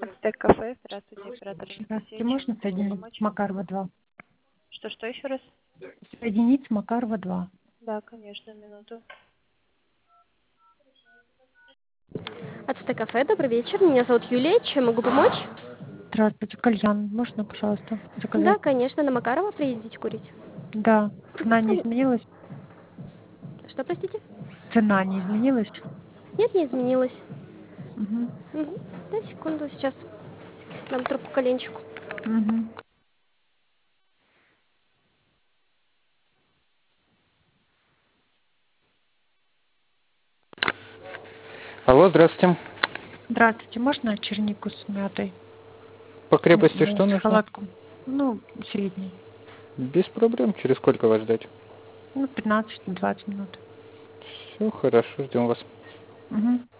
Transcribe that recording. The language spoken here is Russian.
Ацтек кафе, здравствуйте, оператор Здравствуйте, Анастасия, чем можно могу соединить помочь? с Макарова 2? Что еще раз? Соединить с Макарова 2. Да, конечно, минуту. Ацтек кафе, добрый вечер. Меня зовут Юлия. Чем могу помочь? Здравствуйте, кальян. Можно, пожалуйста, Да, заказать? конечно, на Макарова приедете курить. Да. Цена не изменилась? Что, простите? Цена не изменилась? Нет, не изменилось. Угу. Угу. Да, секунду, сейчас дам трубку коленчику. Угу. Алло, здравствуйте. Здравствуйте, можно чернику с мятой? По крепости что нужно? Шоколадку. Ну, средний. Без проблем. Через сколько вас ждать? Ну, 15-20 минут. Все хорошо, ждем вас. Угу.